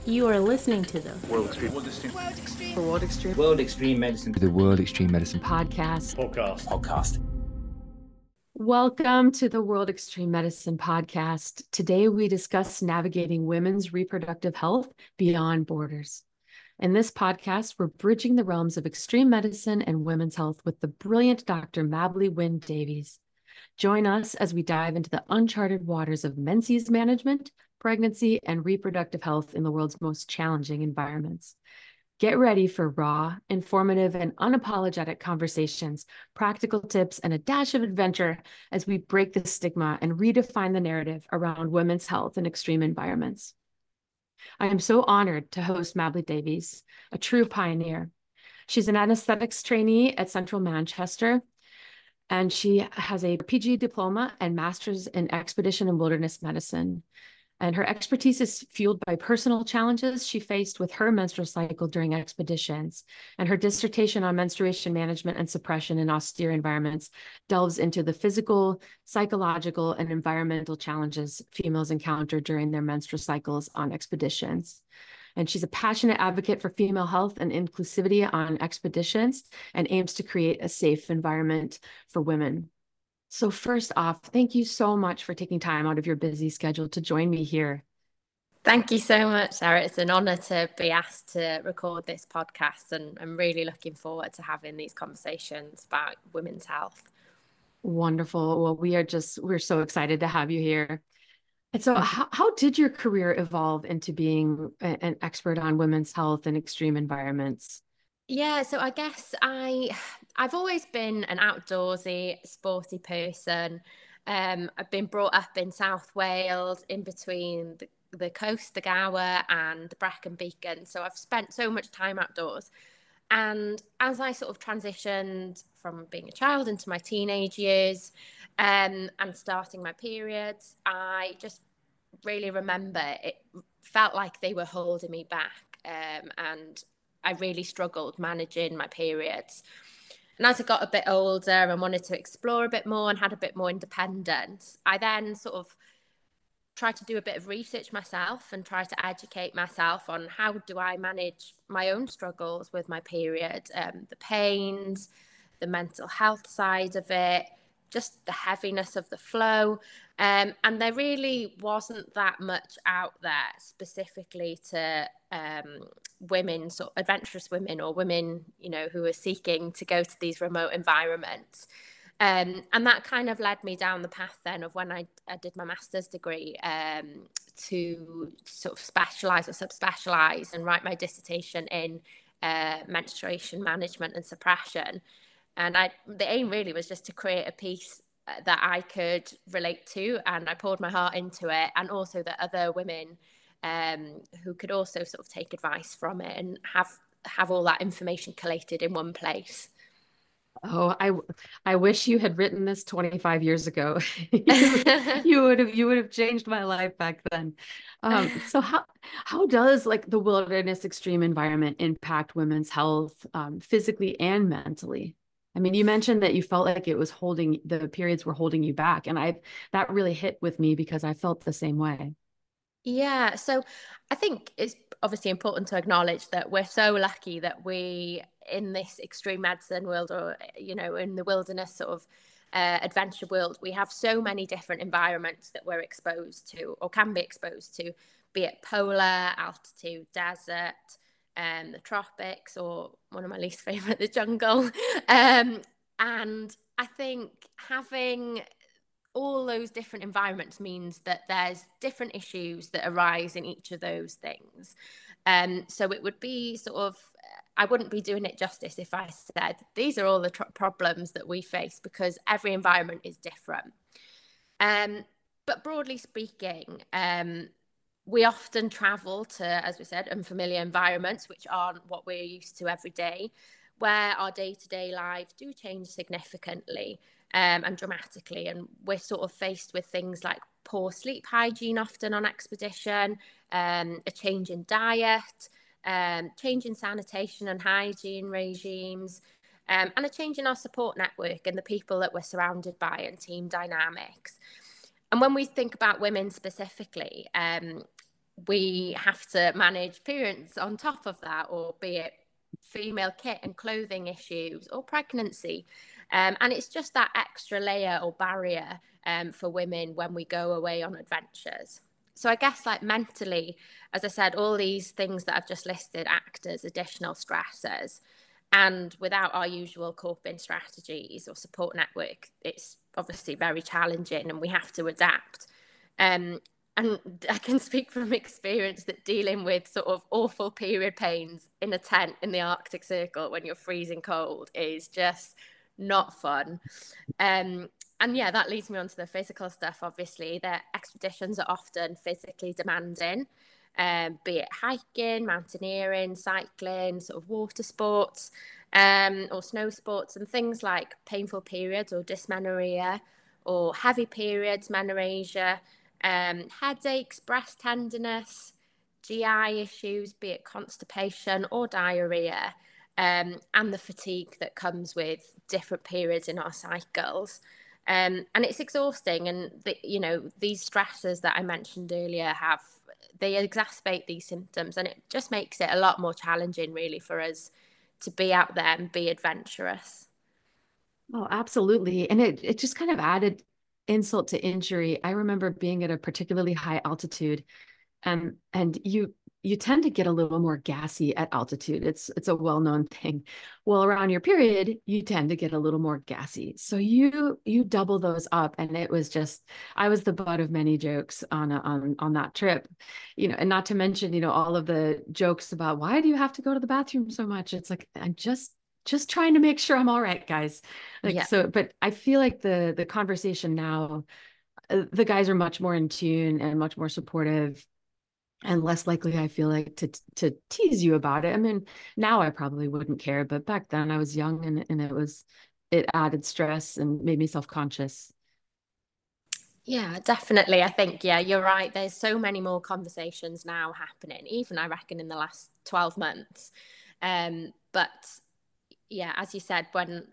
You are listening to the World Extreme Medicine. The World Extreme Medicine Podcast. Welcome to the World Extreme Medicine Podcast. Today we discuss navigating women's reproductive health beyond borders. In this podcast, we're bridging the realms of extreme medicine and women's health with the brilliant Dr. Mabley Wynne Davies. Join us as we dive into the uncharted waters of menses management, pregnancy, and reproductive health in the world's most challenging environments. Get ready for raw, informative, and unapologetic conversations, practical tips, and a dash of adventure as we break the stigma and redefine the narrative around women's health in extreme environments. I am so honored to host Mabley Davies, a true pioneer. She's an anesthetics trainee at Central Manchester, and she has a PG diploma and master's in expedition and wilderness medicine. And her expertise is fueled by personal challenges she faced with her menstrual cycle during expeditions. And her dissertation on menstruation management and suppression in austere environments delves into the physical, psychological, and environmental challenges females encounter during their menstrual cycles on expeditions. And she's a passionate advocate for female health and inclusivity on expeditions and aims to create a safe environment for women. So first off, thank you so much for taking time out of your busy schedule to join me here. Thank you so much, Sarah. It's an honor to be asked to record this podcast, and I'm really looking forward to having these conversations about women's health. Wonderful. Well, we're so excited to have you here. And so how did your career evolve into being an expert on women's health in extreme environments? Yeah, so I guess I've always been an outdoorsy, sporty person. I've been brought up in South Wales, in between the coast, the Gower, and the Brecon Beacon. So I've spent so much time outdoors. And as I sort of transitioned from being a child into my teenage years, and starting my periods, I just really remember it felt like they were holding me back, and I really struggled managing my periods. And as I got a bit older and wanted to explore a bit more and had a bit more independence, I then sort of tried to do a bit of research myself and try to educate myself on how do I manage my own struggles with my period, the pains, the mental health side of it, just the heaviness of the flow. And there really wasn't that much out there specifically to women, sort of adventurous women or women, who are seeking to go to these remote environments. And that kind of led me down the path then of when I did my master's degree, to sort of specialise or subspecialise and write my dissertation in menstruation management and suppression. And the aim really was just to create a piece that I could relate to, and I poured my heart into it, and also that other women who could also sort of take advice from it and have all that information collated in one place. Oh, I wish you had written this 25 years ago. You would have changed my life back then. So how does like the wilderness extreme environment impact women's health, physically and mentally? I mean, you mentioned that you felt like the periods were holding you back, and that really hit with me because I felt the same way. Yeah, so I think it's obviously important to acknowledge that we're so lucky that we, in this extreme medicine world, or in the wilderness sort of adventure world, we have so many different environments that we're exposed to or can be exposed to, be it polar, altitude, desert, the tropics, or one of my least favorite, the jungle. And I think having all those different environments means that there's different issues that arise in each of those things. So it would be sort of, I wouldn't be doing it justice if I said these are all the problems that we face, because every environment is different. But broadly speaking, we often travel to, as we said, unfamiliar environments, which aren't what we're used to every day, where our day-to-day lives do change significantly. And dramatically, and we're sort of faced with things like poor sleep hygiene often on expedition, a change in diet, change in sanitation and hygiene regimes, and a change in our support network and the people that we're surrounded by and team dynamics. And when we think about women specifically, we have to manage periods on top of that, or be it female kit and clothing issues or pregnancy. And it's just that extra layer or barrier for women when we go away on adventures. So I guess like mentally, as I said, all these things that I've just listed act as additional stressors. And without our usual coping strategies or support network, it's obviously very challenging and we have to adapt. And I can speak from experience that dealing with sort of awful period pains in a tent in the Arctic Circle when you're freezing cold is just not fun. And yeah, that leads me on to the physical stuff. Obviously, the expeditions are often physically demanding, be it hiking, mountaineering, cycling, sort of water sports, or snow sports, and things like painful periods or dysmenorrhea, or heavy periods, menorrhagia, headaches, breast tenderness, GI issues, be it constipation or diarrhea, and the fatigue that comes with different periods in our cycles. And it's exhausting. And, these stresses that I mentioned earlier they exacerbate these symptoms. And it just makes it a lot more challenging, really, for us to be out there and be adventurous. Oh, absolutely. And it just kind of added insult to injury. I remember being at a particularly high altitude, and you tend to get a little more gassy at altitude. It's a well-known thing. Well, around your period, you tend to get a little more gassy. So you double those up, and it was just, I was the butt of many jokes on that trip, and not to mention, all of the jokes about why do you have to go to the bathroom so much? It's like, I'm just trying to make sure I'm all right, guys. Yeah. So, but I feel like the conversation now, the guys are much more in tune and much more supportive and less likely, I feel like, to tease you about it. I mean, now I probably wouldn't care, but back then I was young, and it added stress and made me self-conscious. Yeah, definitely. I think, yeah, you're right. There's so many more conversations now happening, even I reckon in the last 12 months. But yeah, as you said,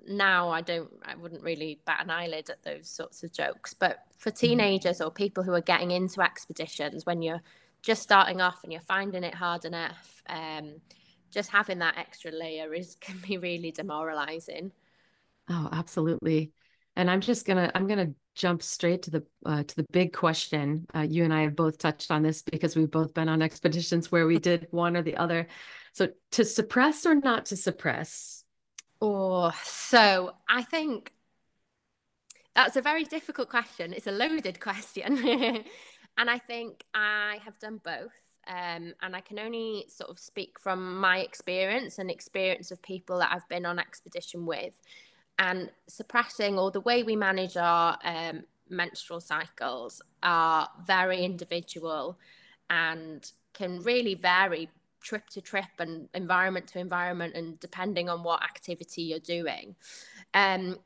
I wouldn't really bat an eyelid at those sorts of jokes. But for teenagers or people who are getting into expeditions, when you're just starting off and you're finding it hard enough, just having that extra layer can be really demoralizing. Oh, absolutely. And I'm gonna jump straight to the big question. You and I have both touched on this because we've both been on expeditions where we did one or the other. So, to suppress or not to suppress? Oh, so I think that's a very difficult question. It's a loaded question. And I think I have done both. And I can only sort of speak from my experience and experience of people that I've been on expedition with. And suppressing, or the way we manage our menstrual cycles, are very individual and can really vary trip to trip and environment to environment, and depending on what activity you're doing. Um,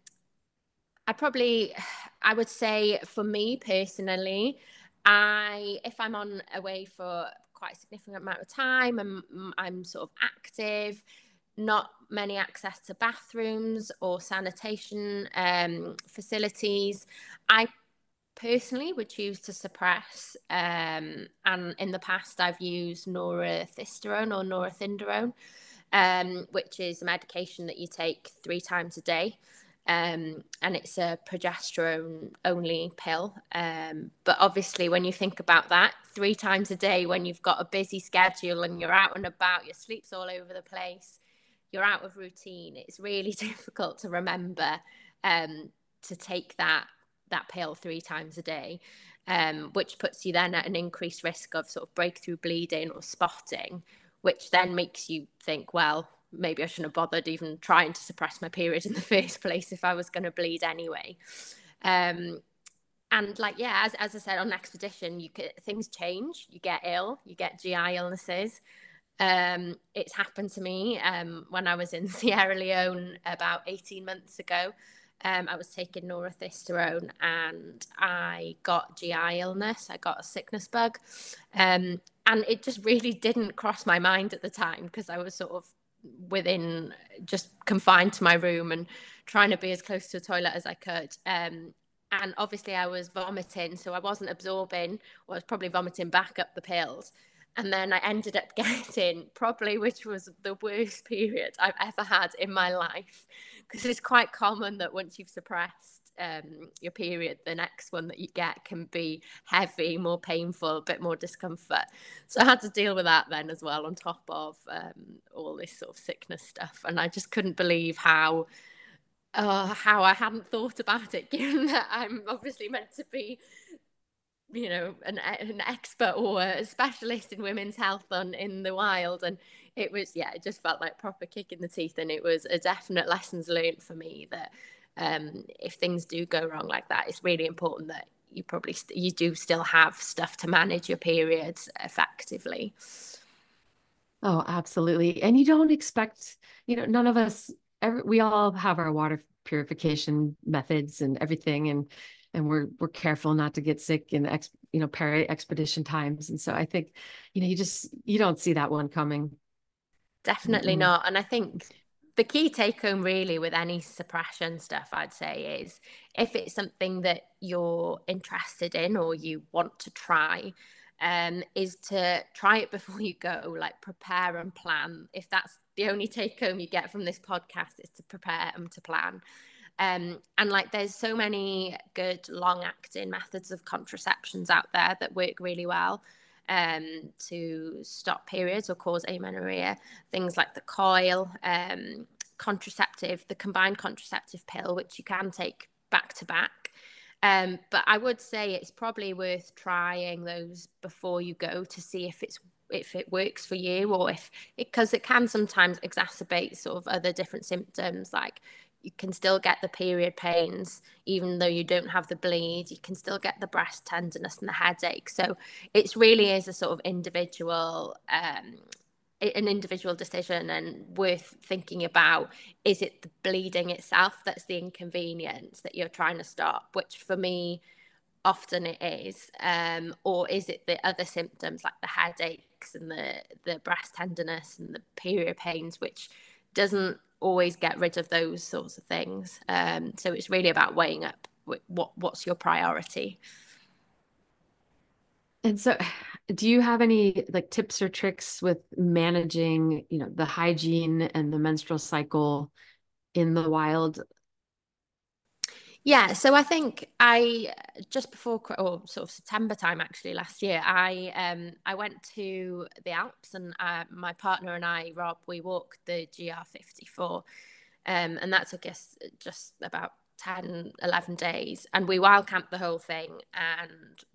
I would say, for me personally, if I'm on away for quite a significant amount of time and I'm sort of active, not many access to bathrooms or sanitation facilities, I personally would choose to suppress. And in the past, I've used norethisterone or norethinerone, which is a medication that you take 3 times a day. And it's a progesterone only pill. But obviously, when you think about that, 3 times a day, when you've got a busy schedule and you're out and about, your sleep's all over the place, you're out of routine, it's really difficult to remember to take that pill 3 times a day, which puts you then at an increased risk of sort of breakthrough bleeding or spotting, which then makes you think, well, maybe I shouldn't have bothered even trying to suppress my period in the first place if I was going to bleed anyway. And like, yeah, as I said, on expedition, things change. You get ill, you get GI illnesses. It's happened to me when I was in Sierra Leone about 18 months ago. I was taking norethisterone and I got GI illness. I got a sickness bug. And it just really didn't cross my mind at the time, because I was sort of just confined to my room and trying to be as close to the toilet as I could. and obviously I was vomiting, so I wasn't absorbing, or I was probably vomiting back up the pills. And then I ended up getting probably, which was the worst period I've ever had in my life, because it's quite common that once you've suppressed your period, the next one that you get can be heavy, more painful, a bit more discomfort. So I had to deal with that then as well, on top of all this sort of sickness stuff. And I just couldn't believe how I hadn't thought about it, given that I'm obviously meant to be, an expert or a specialist in women's health in the wild. And it was, it just felt like proper kick in the teeth. And it was a definite lessons learned for me that if things do go wrong like that, it's really important that you probably you do still have stuff to manage your periods effectively. Oh, absolutely. And you don't expect, none of us, we all have our water purification methods and everything. And we're careful not to get sick in peri expedition times. And so I think, you don't see that one coming. Definitely not. And I think the key take home really with any suppression stuff, I'd say, is if it's something that you're interested in or you want to try, is to try it before you go, like prepare and plan. If that's the only take home you get from this podcast, is to prepare and to plan. And like there's so many good long acting methods of contraceptions out there that work really well to stop periods or cause amenorrhea. Things like the coil, the combined contraceptive pill, which you can take back to back. But I would say it's probably worth trying those before you go to see if it works for you, or because it can sometimes exacerbate sort of other different symptoms. Like you can still get the period pains even though you don't have the bleed. You can still get the breast tenderness and the headache. So it really is a sort of individual decision, and worth thinking about. Is it the bleeding itself that's the inconvenience that you're trying to stop, which for me often it is, or is it the other symptoms like the headaches and the breast tenderness and the period pains, which doesn't always get rid of those sorts of things. So it's really about weighing up what's your priority. And so do you have any like tips or tricks with managing, the hygiene and the menstrual cycle in the wild? Yeah, so I think just before, or sort of September time actually last year, I went to the Alps, and my partner and I, Rob, we walked the GR54, and that took us just about 10, 11 days, and we wild camped the whole thing, and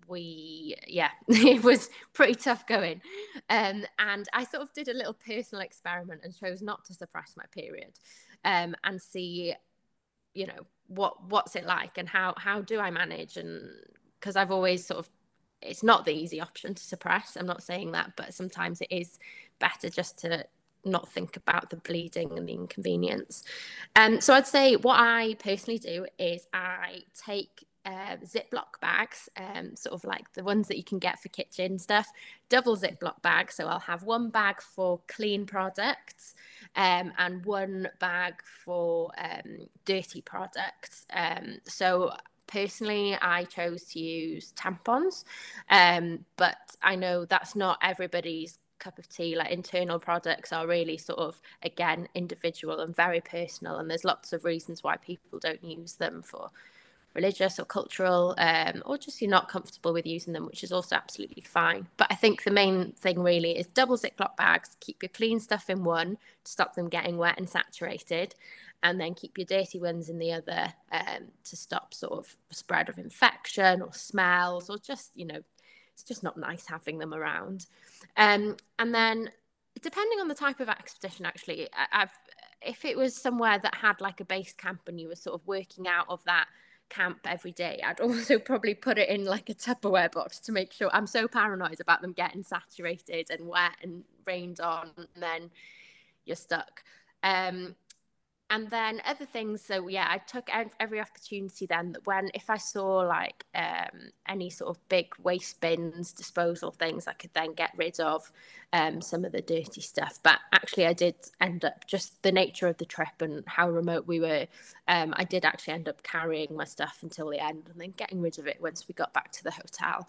it was pretty tough going. And I sort of did a little personal experiment and chose not to suppress my period, and see, what's it like, and how do I manage. And because I've always sort of, it's not the easy option to suppress, I'm not saying that, but sometimes it is better just to not think about the bleeding and the inconvenience. So I'd say what I personally do is I take Ziploc bags, sort of like the ones that you can get for kitchen stuff, double Ziploc bags. So I'll have one bag for clean products, and one bag for dirty products. So personally, I chose to use tampons, but I know that's not everybody's cup of tea. Like internal products are really sort of, again, individual and very personal, and there's lots of reasons why people don't use them, for religious or cultural, or just you're not comfortable with using them, which is also absolutely fine. But I think the main thing really is double Ziploc bags. Keep your clean stuff in one to stop them getting wet and saturated, and then keep your dirty ones in the other, to stop sort of spread of infection or smells, or just, it's just not nice having them around. And then depending on the type of expedition, actually, if it was somewhere that had like a base camp and you were sort of working out of that camp every day, I'd also probably put it in like a Tupperware box to make sure. I'm so paranoid about them getting saturated and wet and rained on, and then you're stuck. And then other things, so yeah, I took every opportunity then that if I saw like any sort of big waste bins, disposal things, I could then get rid of some of the dirty stuff. But actually I did end up, just the nature of the trip and how remote we were, I did actually end up carrying my stuff until the end and then getting rid of it once we got back to the hotel.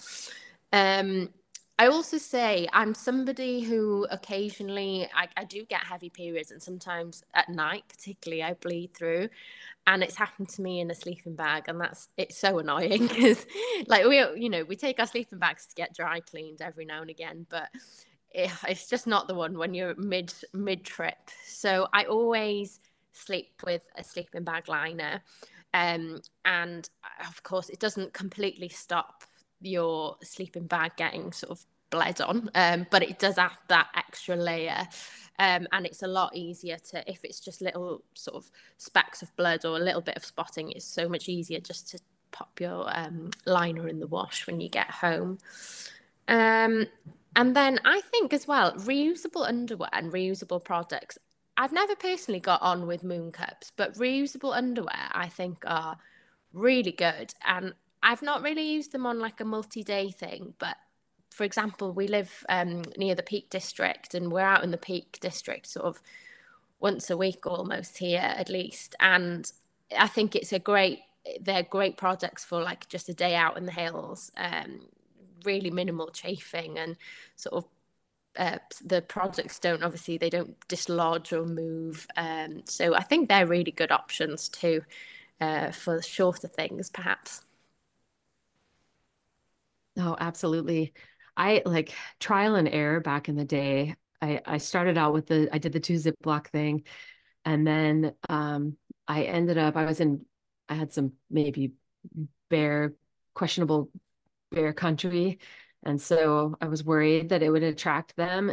I also say I'm somebody who occasionally I do get heavy periods, and sometimes at night particularly I bleed through, and it's happened to me in a sleeping bag, and it's so annoying because like we take our sleeping bags to get dry cleaned every now and again, but it's just not the one when you're mid trip. So I always sleep with a sleeping bag liner, and of course it doesn't completely stop your sleeping bag getting sort of bled on, but it does add that extra layer, and it's a lot easier to, if it's just little sort of specks of blood or a little bit of spotting, it's so much easier just to pop your liner in the wash when you get home. And then I think as well, reusable underwear and reusable products. I've never personally got on with Moon Cups, but reusable underwear I think are really good. And I've not really used them on like a multi-day thing, but for example, we live near the Peak District, and we're out in the Peak District sort of once a week almost here at least. And I think they're great products for like just a day out in the hills, really minimal chafing, and sort of the products they don't dislodge or move. So I think they're really good options too, for shorter things perhaps. Oh, absolutely. I like trial and error back in the day. I started out with I did the two Ziploc thing. And then I ended up, I had some maybe bear, questionable bear country. And so I was worried that it would attract them.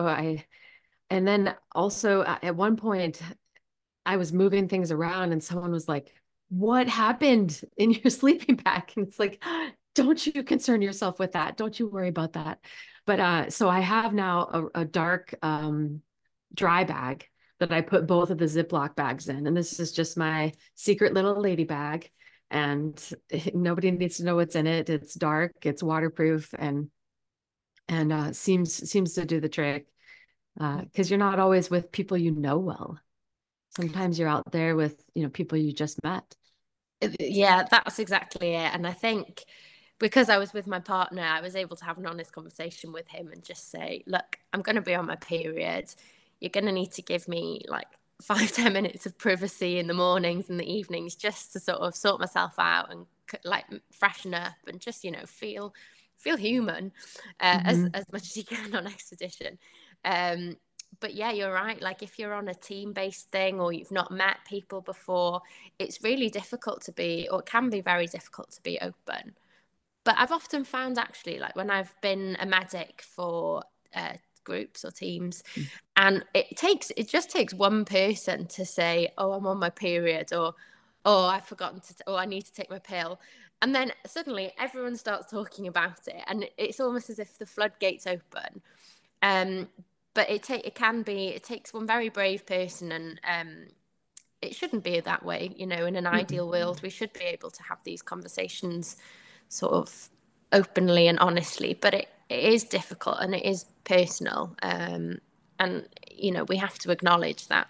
And then also at one point, I was moving things around and someone was like, "What happened in your sleeping bag?" And it's like, don't you concern yourself with that. Don't you worry about that. But so I have now a dark dry bag that I put both of the Ziploc bags in. And this is just my secret little lady bag. And nobody needs to know what's in it. It's dark, it's waterproof, and seems to do the trick. Because you're not always with people you know well. Sometimes you're out there with, people you just met. Yeah, that's exactly it. And I think because I was with my partner, I was able to have an honest conversation with him and just say, look, I'm going to be on my period. You're going to need to give me like 5-10 minutes of privacy in the mornings and the evenings just to sort of sort myself out and like freshen up and just, feel human, as much as you can on expedition. But yeah, you're right. Like if you're on a team-based thing or you've not met people before, it's really difficult to be, or it can be very difficult to be open. But I've often found actually, like when I've been a medic for groups or teams, and it just takes one person to say, "Oh, I'm on my period," or "Oh, I've forgotten or I need to take my pill," and then suddenly everyone starts talking about it, and it's almost as if the floodgates open. Um, but it takes one very brave person, and it shouldn't be that way. In an ideal world, we should be able to have these conversations sort of openly and honestly, but it is difficult and it is personal. And we have to acknowledge that.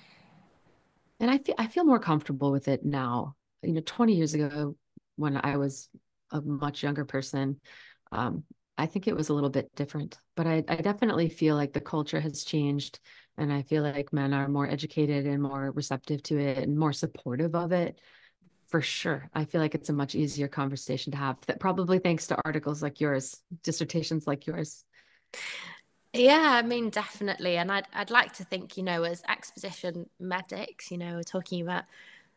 And I feel more comfortable with it now. 20 years ago, when I was a much younger person, um, I think it was a little bit different. But I definitely feel like the culture has changed, and I feel like men are more educated and more receptive to it and more supportive of it. For sure. I feel like it's a much easier conversation to have, that probably thanks to articles like yours, dissertations like yours. Yeah, I mean, definitely. And I'd like to think, as expedition medics, we're talking about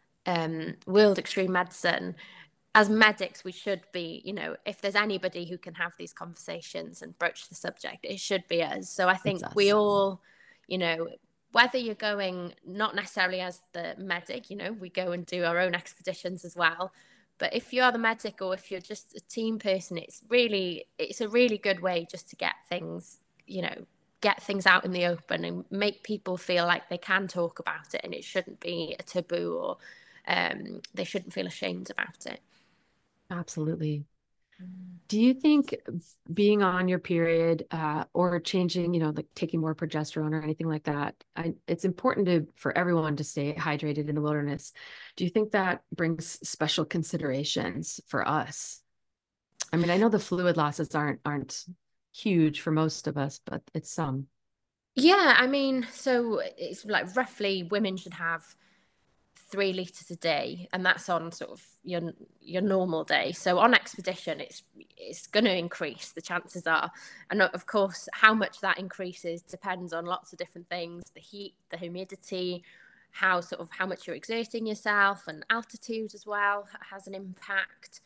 world extreme medicine. As medics, we should be, if there's anybody who can have these conversations and broach the subject, it should be us. So I It's think we us. all, you know, whether you're going not necessarily as the medic, we go and do our own expeditions as well. But if you are the medic or if you're just a team person, it's a really good way just to get things, get things out in the open and make people feel like they can talk about it and it shouldn't be a taboo, or they shouldn't feel ashamed about it. Absolutely. Do you think being on your period or changing, like taking more progesterone or anything like that, it's important for everyone to stay hydrated in the wilderness. Do you think that brings special considerations for us? I mean, I know the fluid losses aren't huge for most of us, but it's some. Yeah, I mean, so it's like roughly women should have 3 liters a day, and that's on sort of your normal day. So on expedition, it's going to increase, the chances are. And of course, how much that increases depends on lots of different things: the heat, the humidity, how much you're exerting yourself, and altitude as well has an impact.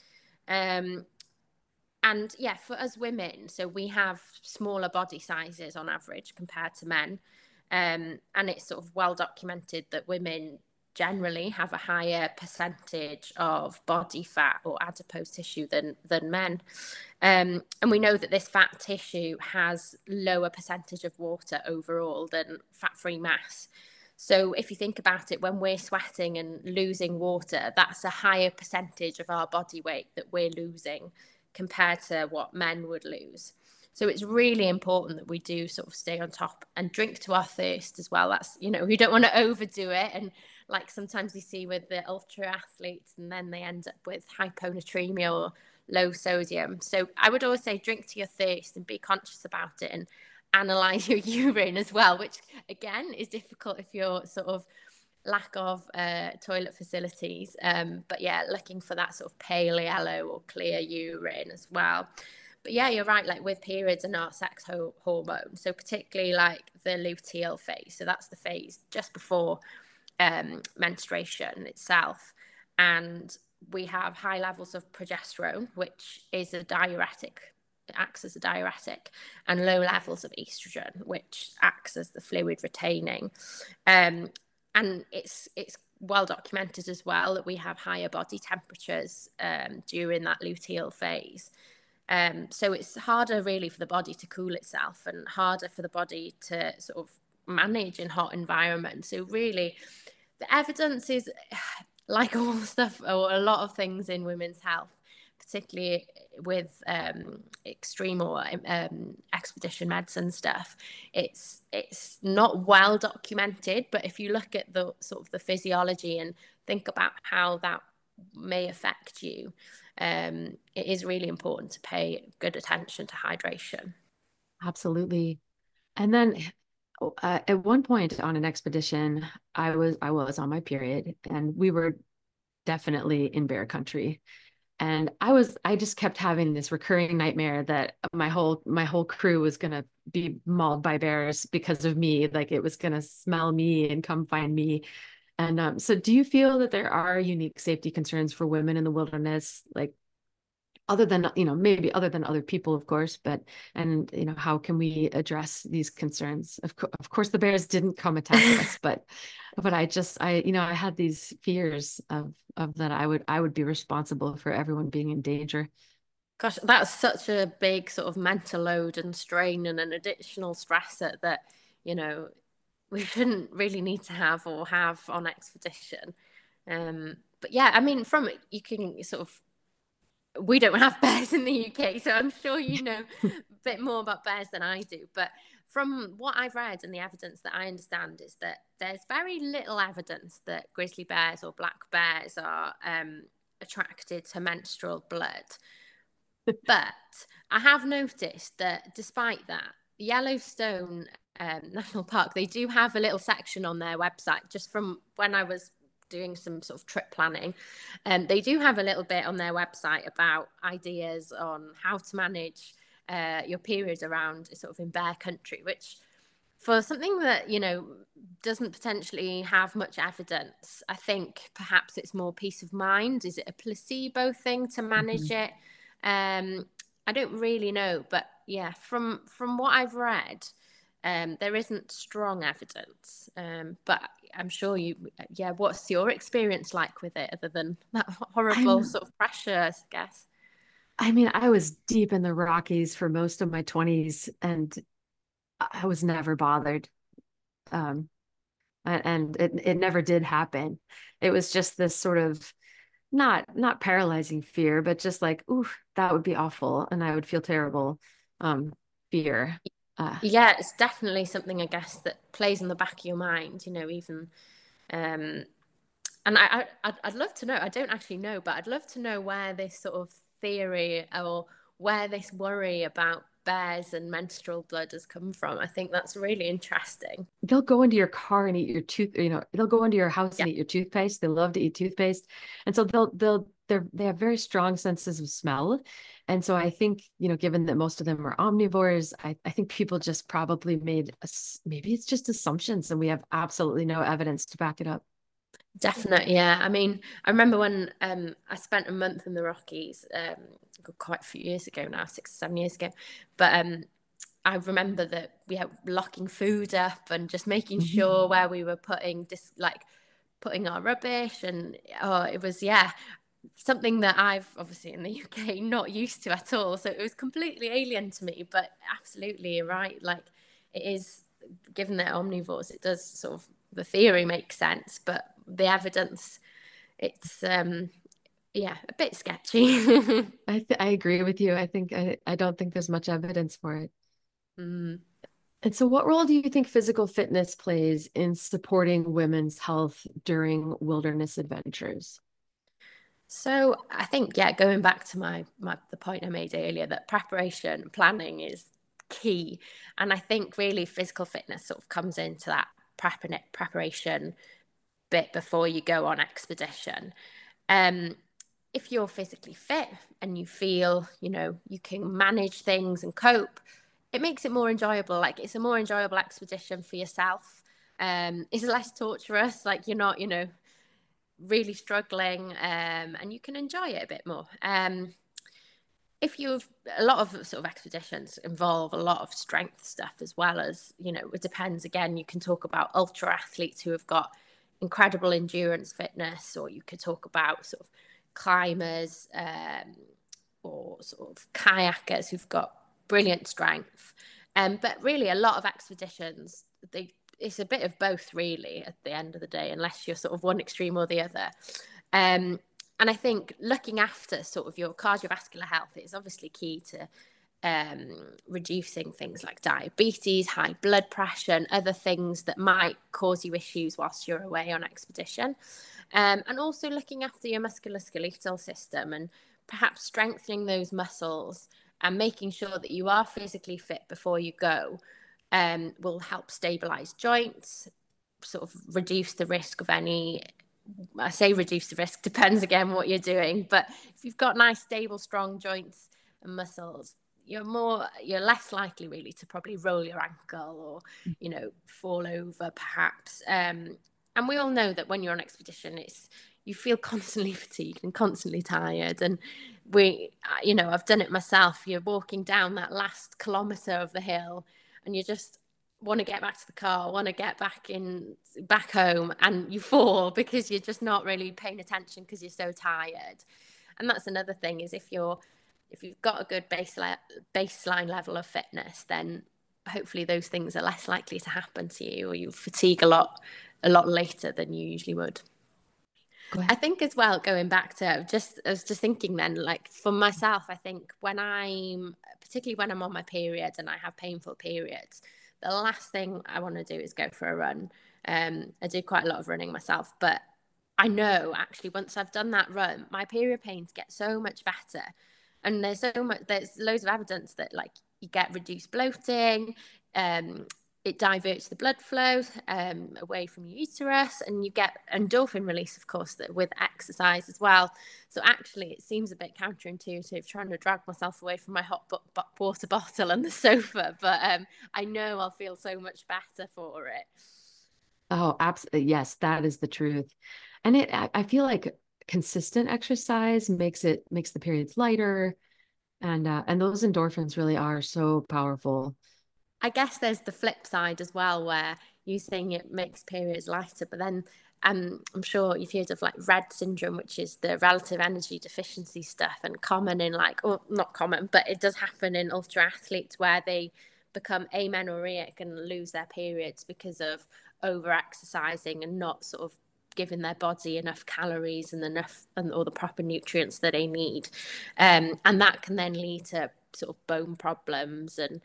And yeah, for us women, so we have smaller body sizes on average compared to men. And it's sort of well documented that women generally have a higher percentage of body fat or adipose tissue than men. And we know that this fat tissue has lower percentage of water overall than fat-free mass. So if you think about it, when we're sweating and losing water, that's a higher percentage of our body weight that we're losing compared to what men would lose. So it's really important that we do sort of stay on top and drink to our thirst as well. That's, we don't want to overdo it. And like sometimes you see with the ultra athletes, and then they end up with hyponatremia or low sodium. So I would always say drink to your thirst and be conscious about it, and analyze your urine as well, which again is difficult if you're sort of lack of toilet facilities, but yeah, looking for that sort of pale yellow or clear urine as well. But yeah, you're right, like with periods and our sex hormone, so particularly like the luteal phase, so that's the phase just before menstruation itself, and we have high levels of progesterone, which is a diuretic. It acts as a diuretic, and low levels of estrogen, which acts as the fluid retaining. And it's well documented as well that we have higher body temperatures during that luteal phase. So it's harder really for the body to cool itself, and harder for the body to sort of manage in hot environments. So really, the evidence is, like all stuff or a lot of things in women's health, particularly with extreme or expedition medicine stuff, it's not well documented. But if you look at the sort of the physiology and think about how that may affect you, it is really important to pay good attention to hydration. Absolutely. And then at one point on an expedition, I was on my period, and we were definitely in bear country. And I just kept having this recurring nightmare that my whole crew was going to be mauled by bears because of me. Like it was going to smell me and come find me. And so do you feel that there are unique safety concerns for women in the wilderness, like other than, maybe other than other people, of course, but, and, how can we address these concerns? Of course, the bears didn't come attack us, but I had these fears of that I would be responsible for everyone being in danger. Gosh, that's such a big sort of mental load and strain and an additional stressor that, we shouldn't really need to have or have on expedition. But yeah, I mean, you can sort of, we don't have bears in the UK, so I'm sure you know a bit more about bears than I do. But from what I've read and the evidence that I understand is that there's very little evidence that grizzly bears or black bears are attracted to menstrual blood. But I have noticed that despite that, Yellowstone National Park, they do have a little section on their website, just from when I was doing some sort of trip planning. They do have a little bit on their website about ideas on how to manage your periods around sort of in bear country, which for something that, doesn't potentially have much evidence, I think perhaps it's more peace of mind. Is it a placebo thing to manage Mhm. it? I don't really know, but yeah, from what I've read, there isn't strong evidence. But I'm sure what's your experience like with it, other than that horrible I'm sort of pressure, I guess? I mean, I was deep in the Rockies for most of my 20s, and I was never bothered. Um, and it never did happen. It was just this sort of not paralyzing fear, but just like, ooh, that would be awful, and I would feel terrible. Fear. Yeah, it's definitely something, I guess, that plays in the back of your mind, even um and I'd love to know. I don't actually know, but I'd love to know where this sort of theory or where this worry about bears and menstrual blood has come from. I think that's really interesting. They'll go into your car and eat your tooth, they'll go into your house Yeah, and eat your toothpaste. They love to eat toothpaste. And so they have very strong senses of smell. And so I think, given that most of them are omnivores, I think people just probably maybe it's just assumptions and we have absolutely no evidence to back it up. definitely. Yeah. I mean, I remember when I spent a month in the Rockies, quite a few years ago now, 6 or 7 years ago. But I remember that we were locking food up and just making Mhm. sure where we were putting our rubbish, and it was something that I've obviously in the UK not used to at all. So it was completely alien to me, but absolutely you're right. Like it is, given they're omnivores, it does sort of, the theory makes sense, but the evidence, it's a bit sketchy. I agree with you. I don't think there's much evidence for it. Mm. And so, what role do you think physical fitness plays in supporting women's health during wilderness adventures? So I think, going back to the point I made earlier, that preparation planning is key. And I think really physical fitness sort of comes into that preparation bit before you go on expedition. Um, if you're physically fit and you feel, you can manage things and cope, it makes it more enjoyable. Like it's a more enjoyable expedition for yourself. It's less torturous. Like you're not, really struggling, and you can enjoy it a bit more. If you've A lot of sort of expeditions involve a lot of strength stuff as well as, it depends. Again, you can talk about ultra athletes who have got incredible endurance fitness, or you could talk about sort of climbers, or sort of kayakers who've got brilliant strength. But really, a lot of expeditions, it's a bit of both, really, at the end of the day, unless you're sort of one extreme or the other. Um, and I think looking after sort of your cardiovascular health is obviously key to reducing things like diabetes, high blood pressure, and other things that might cause you issues whilst you're away on expedition. And also looking after your musculoskeletal system and perhaps strengthening those muscles and making sure that you are physically fit before you go will help stabilize joints, sort of reduce the risk of any. I say reduce the risk, depends again what you're doing. But if you've got nice, stable, strong joints and muscles, you're less likely really to probably roll your ankle or, fall over perhaps. And we all know that when you're on expedition, you feel constantly fatigued and constantly tired. And I've done it myself. You're walking down that last kilometre of the hill and you just want to get back to the car, want to get back home, and you fall because you're just not really paying attention because you're so tired. And that's another thing, is if you've got a good baseline level of fitness, then hopefully those things are less likely to happen to you, or you fatigue a lot later than you usually would. Go I ahead. think as well, going back to I was just thinking then, like for myself, I think particularly when I'm on my period and I have painful periods, the last thing I want to do is go for a run. I do quite a lot of running myself, but I know actually once I've done that run, my period pains get so much better. And there's loads of evidence that like you get reduced bloating, it diverts the blood flow away from your uterus, and you get endorphin release, of course, that with exercise as well. So actually, it seems a bit counterintuitive trying to drag myself away from my hot water bottle and the sofa, but I know I'll feel so much better for it. Oh, absolutely. Yes, that is the truth. And I feel like consistent exercise makes the periods lighter, and those endorphins really are so powerful. I guess there's the flip side as well, where you saying it makes periods lighter, but then I'm sure you've heard of like Rett syndrome, which is the relative energy deficiency stuff, and common in like, or not common, but it does happen in ultra athletes where they become amenorrheic and lose their periods because of over exercising and not sort of giving their body enough calories and all the proper nutrients that they need, and that can then lead to sort of bone problems and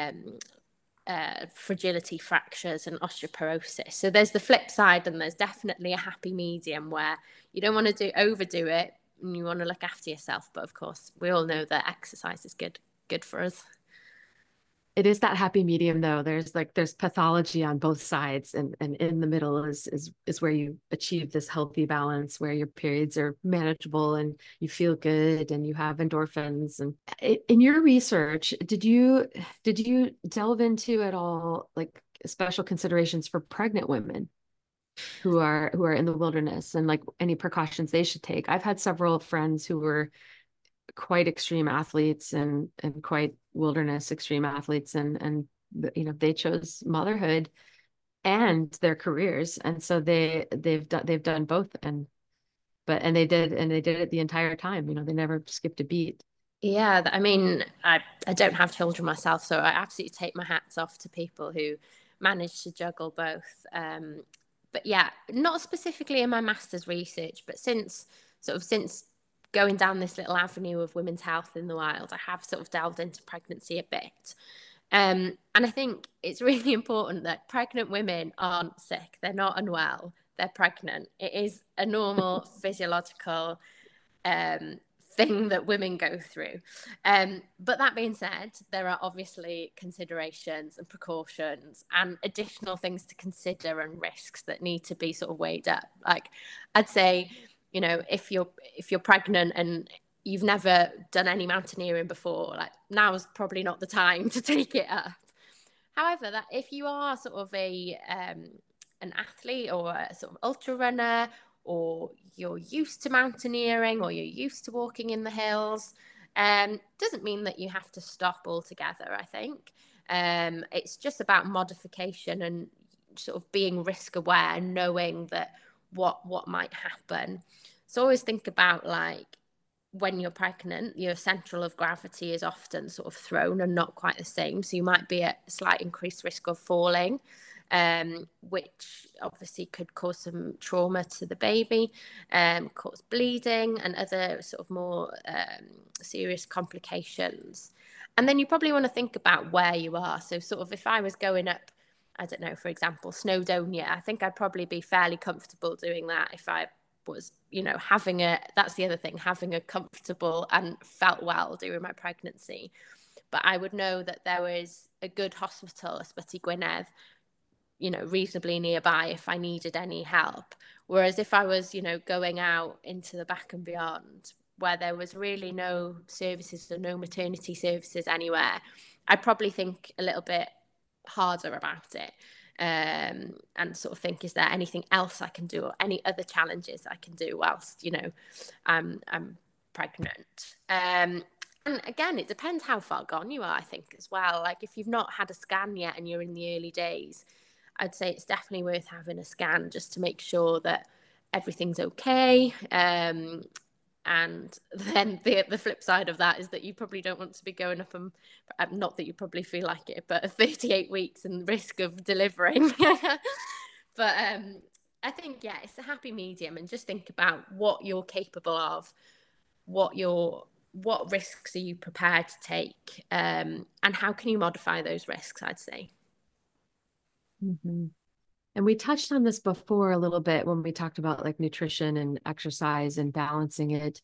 fragility fractures and osteoporosis. So there's the flip side, and there's definitely a happy medium where you don't want to overdo it and you want to look after yourself, but of course we all know that exercise is good for us. It is that happy medium though. There's pathology on both sides, and in the middle is where you achieve this healthy balance where your periods are manageable and you feel good and you have endorphins. And in your research, did you delve into at all like special considerations for pregnant women who are in the wilderness and like any precautions they should take? I've had several friends who were quite extreme athletes and quite wilderness extreme athletes, and they chose motherhood and their careers, and so they've done both, and they did it the entire time. They never skipped a beat. Yeah, I mean, I don't have children myself, so I absolutely take my hats off to people who manage to juggle both. But yeah, not specifically in my master's research, but since going down this little avenue of women's health in the wild, I have sort of delved into pregnancy a bit. And I think it's really important that pregnant women aren't sick. They're not unwell. They're pregnant. It is a normal physiological thing that women go through. But that being said, there are obviously considerations and precautions and additional things to consider and risks that need to be sort of weighed up. Like I'd say, if you're pregnant and you've never done any mountaineering before, like now's probably not the time to take it up. However, that if you are sort of an athlete or a sort of ultra runner, or you're used to mountaineering or you're used to walking in the hills, doesn't mean that you have to stop altogether, I think. It's just about modification and sort of being risk aware, knowing that what might happen. So always think about, like, when you're pregnant, your central of gravity is often sort of thrown and not quite the same. So you might be at a slight increased risk of falling, which obviously could cause some trauma to the baby, cause bleeding and other sort of more serious complications. And then you probably want to think about where you are. So sort of if I was going up, I don't know, for example, Snowdonia, I think I'd probably be fairly comfortable doing that if I was, that's the other thing, having a comfortable and felt well during my pregnancy. But I would know that there was a good hospital, Ysbyty Gwynedd, reasonably nearby if I needed any help. Whereas if I was, going out into the back and beyond, where there was really no services or no maternity services anywhere, I'd probably think a little bit harder about it, and sort of think, is there anything else I can do or any other challenges I can do whilst, I'm pregnant. And again, it depends how far gone you are, I think, as well. Like if you've not had a scan yet and you're in the early days, I'd say it's definitely worth having a scan just to make sure that everything's okay. And then the flip side of that is that you probably don't want to be going up and, not that you probably feel like it, but 38 weeks and risk of delivering. But I think, yeah, it's a happy medium, and just think about what you're capable of, what risks are you prepared to take, and how can you modify those risks, I'd say. Mm-hmm. And we touched on this before a little bit when we talked about like nutrition and exercise and balancing it,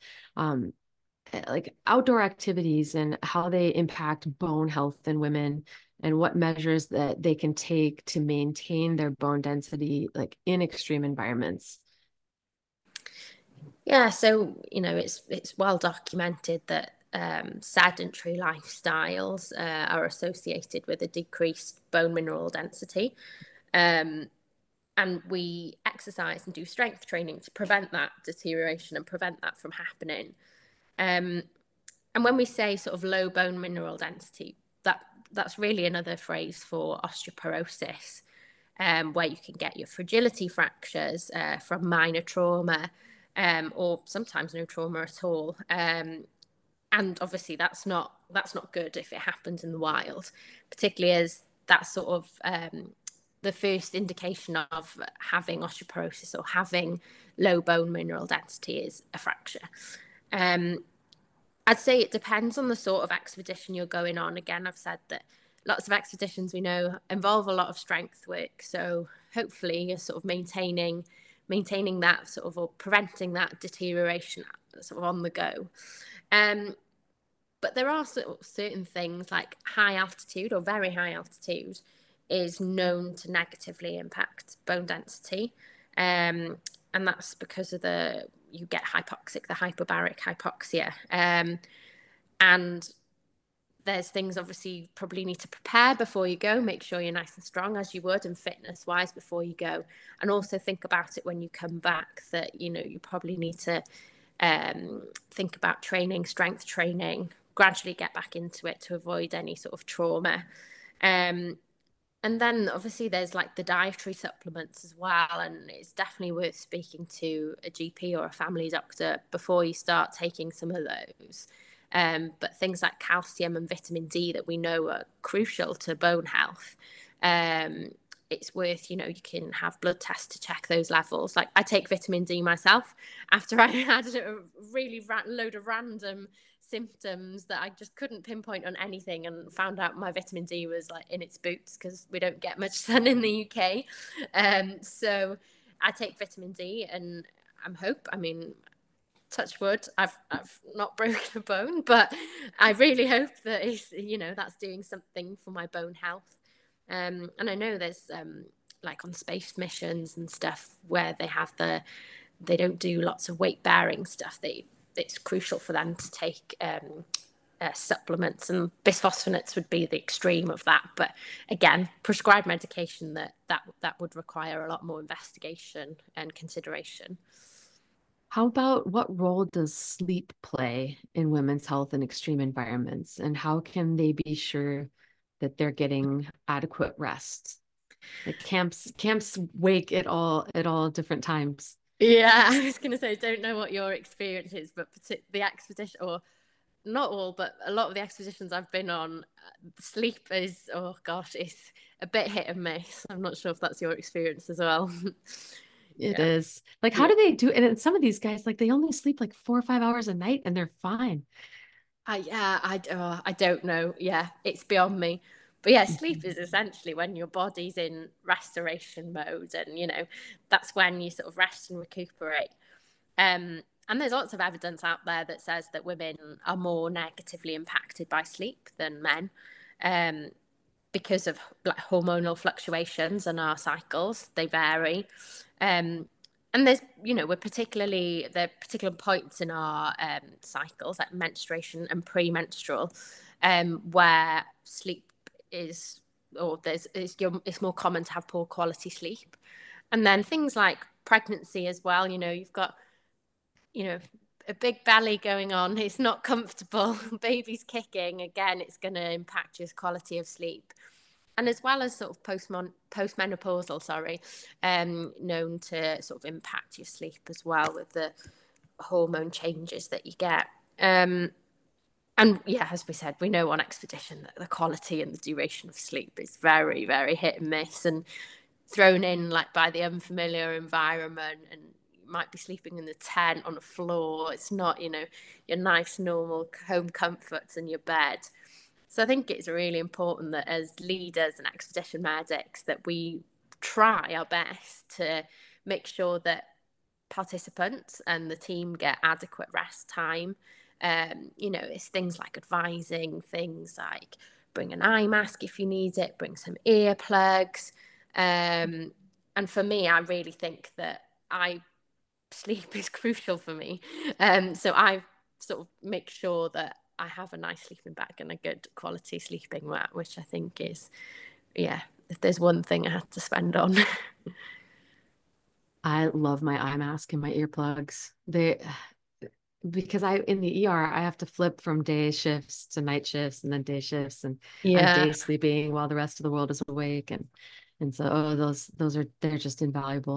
like outdoor activities and how they impact bone health in women, and what measures that they can take to maintain their bone density, like in extreme environments. Yeah, so it's well documented that sedentary lifestyles are associated with a decreased bone mineral density. And we exercise and do strength training to prevent that deterioration and prevent that from happening. And when we say sort of low bone mineral density, that's really another phrase for osteoporosis, where you can get your fragility fractures from minor trauma, or sometimes no trauma at all. And obviously that's not good if it happens in the wild, particularly as that's sort of the first indication of having osteoporosis or having low bone mineral density is a fracture. I'd say it depends on the sort of expedition you're going on. Again, I've said that lots of expeditions we know involve a lot of strength work. So hopefully you're sort of maintaining that sort of, or preventing that deterioration sort of on the go. But there are certain things like high altitude or very high altitude is known to negatively impact bone density. And that's because of you get hypoxic, the hyperbaric hypoxia. And there's things obviously you probably need to prepare before you go, make sure you're nice and strong as you would and fitness wise before you go. And also think about it when you come back that, you probably need to think about strength training, gradually get back into it to avoid any sort of trauma. And then obviously there's like the dietary supplements as well. And it's definitely worth speaking to a GP or a family doctor before you start taking some of those. But things like calcium and vitamin D that we know are crucial to bone health. It's worth, you can have blood tests to check those levels. Like I take vitamin D myself after I had a really load of random symptoms that I just couldn't pinpoint on anything, and found out my vitamin D was like in its boots because we don't get much sun in the UK. So I take vitamin D, and I mean, touch wood, I've not broken a bone, but I really hope that it's, that's doing something for my bone health. And I know there's like on space missions and stuff where they don't do lots of weight bearing stuff. It's crucial for them to take supplements, and bisphosphonates would be the extreme of that. But again, prescribed medication that would require a lot more investigation and consideration. How about what role does sleep play in women's health in extreme environments, and how can they be sure that they're getting adequate rest? Like camps wake at all different times. Yeah, I was going to say, don't know what your experience is, but the expedition, or not all, but a lot of the expeditions I've been on, sleep is, oh gosh, it's a bit hit and miss. I'm not sure if that's your experience as well. It Yeah. is. Like, how do they do it? And some of these guys, like, they only sleep like 4 or 5 hours a night and they're fine. I don't know. Yeah, it's beyond me. But yeah, sleep Mhm. is essentially when your body's in restoration mode, and that's when you sort of rest and recuperate. And there's lots of evidence out there that says that women are more negatively impacted by sleep than men, because of like hormonal fluctuations in our cycles. They vary. And there's, there are particular points in our cycles, like menstruation and premenstrual, where sleep is, or it's more common to have poor quality sleep. And then things like pregnancy as well. You've got, a big belly going on. It's not comfortable. Baby's kicking. Again, it's going to impact your quality of sleep. And as well as sort of postmenopausal, known to sort of impact your sleep as well with the hormone changes that you get. And yeah, as we said, we know on expedition that the quality and the duration of sleep is very, very hit and miss, and thrown in like by the unfamiliar environment, and you might be sleeping in the tent on a floor. It's not, your nice normal home comforts in your bed. So I think it's really important that as leaders and expedition medics that we try our best to make sure that participants and the team get adequate rest time. It's things like advising things like bring an eye mask if you need it, bring some earplugs. And for me, I really think that sleep is crucial for me. So I sort of make sure that I have a nice sleeping bag and a good quality sleeping mat, which I think is, yeah, if there's one thing I had to spend on. I love my eye mask and my earplugs. Because in the ER, I have to flip from day shifts to night shifts and then day shifts, and I'm Yeah. day sleeping while the rest of the world is awake. And so they're just invaluable.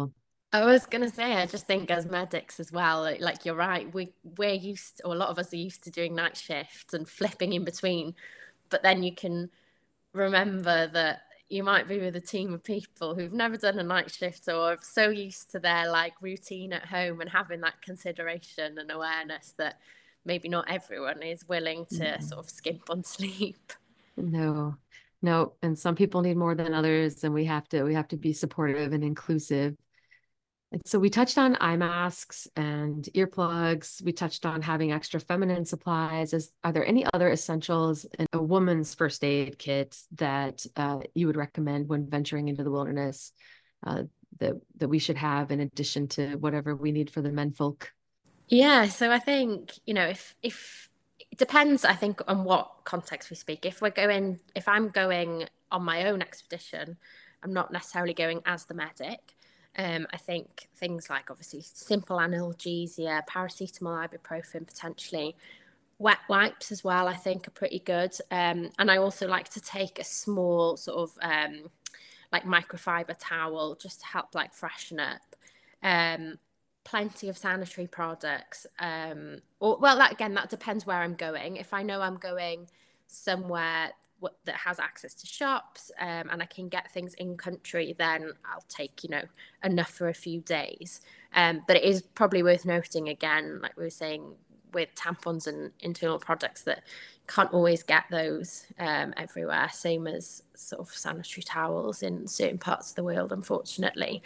I was going to say, I just think as medics as well, like you're right, we're used, or a lot of us are used to doing night shifts and flipping in between. But then you can remember that you might be with a team of people who've never done a night shift or are so used to their like routine at home and having that consideration and awareness that maybe not everyone is willing to Mm. sort of skimp on sleep. No, no. And some people need more than others, and we have to be supportive and inclusive. And so we touched on eye masks and earplugs. We touched on having extra feminine supplies. Are there any other essentials in a woman's first aid kit that you would recommend when venturing into the wilderness uh, that we should have in addition to whatever we need for the menfolk? Yeah, so I think, if it depends, I think, on what context we speak. If I'm going on my own expedition, I'm not necessarily going as the medic. I think things like obviously simple analgesia, paracetamol, ibuprofen, potentially wet wipes as well, I think are pretty good. And I also like to take a small sort of like microfiber towel just to help like freshen up. Um, Plenty of sanitary products. Or well, that again, that depends where I'm going. If I know I'm going somewhere that has access to shops and I can get things in country, then I'll take enough for a few days. But it is probably worth noting again, like we were saying, with tampons and internal products that can't always get those everywhere, same as sort of sanitary towels in certain parts of the world, unfortunately.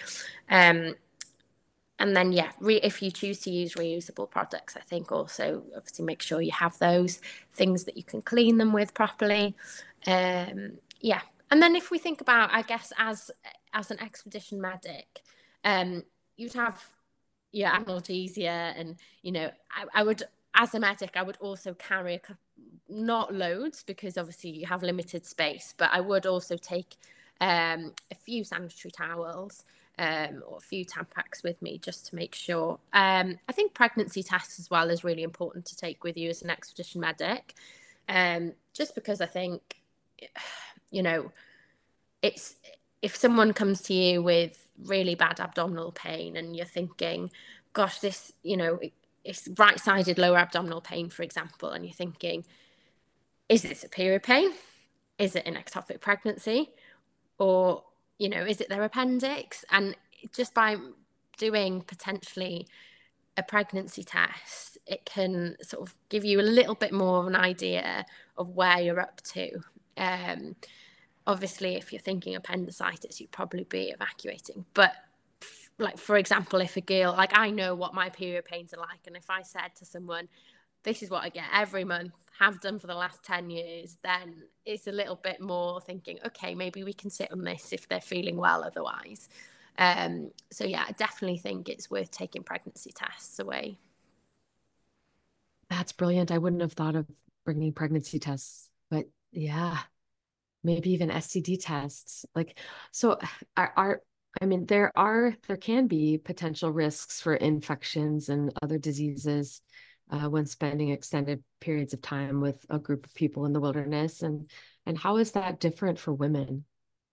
And then, yeah, if you choose to use reusable products, I think also obviously make sure you have those things that you can clean them with properly. Yeah. And then if we think about, I guess, as an expedition medic, you'd have your analgesia and, I would, as a medic, I would also carry not loads because obviously you have limited space, but I would also take a few sanitary towels or a few Tampax with me just to make sure. I think pregnancy tests as well is really important to take with you as an expedition medic, just because I think, you know, it's if someone comes to you with really bad abdominal pain and you're thinking, gosh, this, it's right-sided lower abdominal pain, for example, and you're thinking, is it a period pain? Is it an ectopic pregnancy? Or is it their appendix? And just by doing potentially a pregnancy test, it can sort of give you a little bit more of an idea of where you're up to. Obviously, if you're thinking appendicitis, you'd probably be evacuating. But like, for example, if a girl, like, I know what my period pains are like, and if I said to someone, this is what I get every month, have done for the last 10 years, then it's a little bit more thinking, okay, maybe we can sit on this if they're feeling well otherwise. So yeah, I definitely think it's worth taking pregnancy tests away. That's brilliant. I wouldn't have thought of bringing pregnancy tests, but yeah, maybe even STD tests. Like, so I mean, there can be potential risks for infections and other diseases when spending extended periods of time with a group of people in the wilderness. And how is that different for women?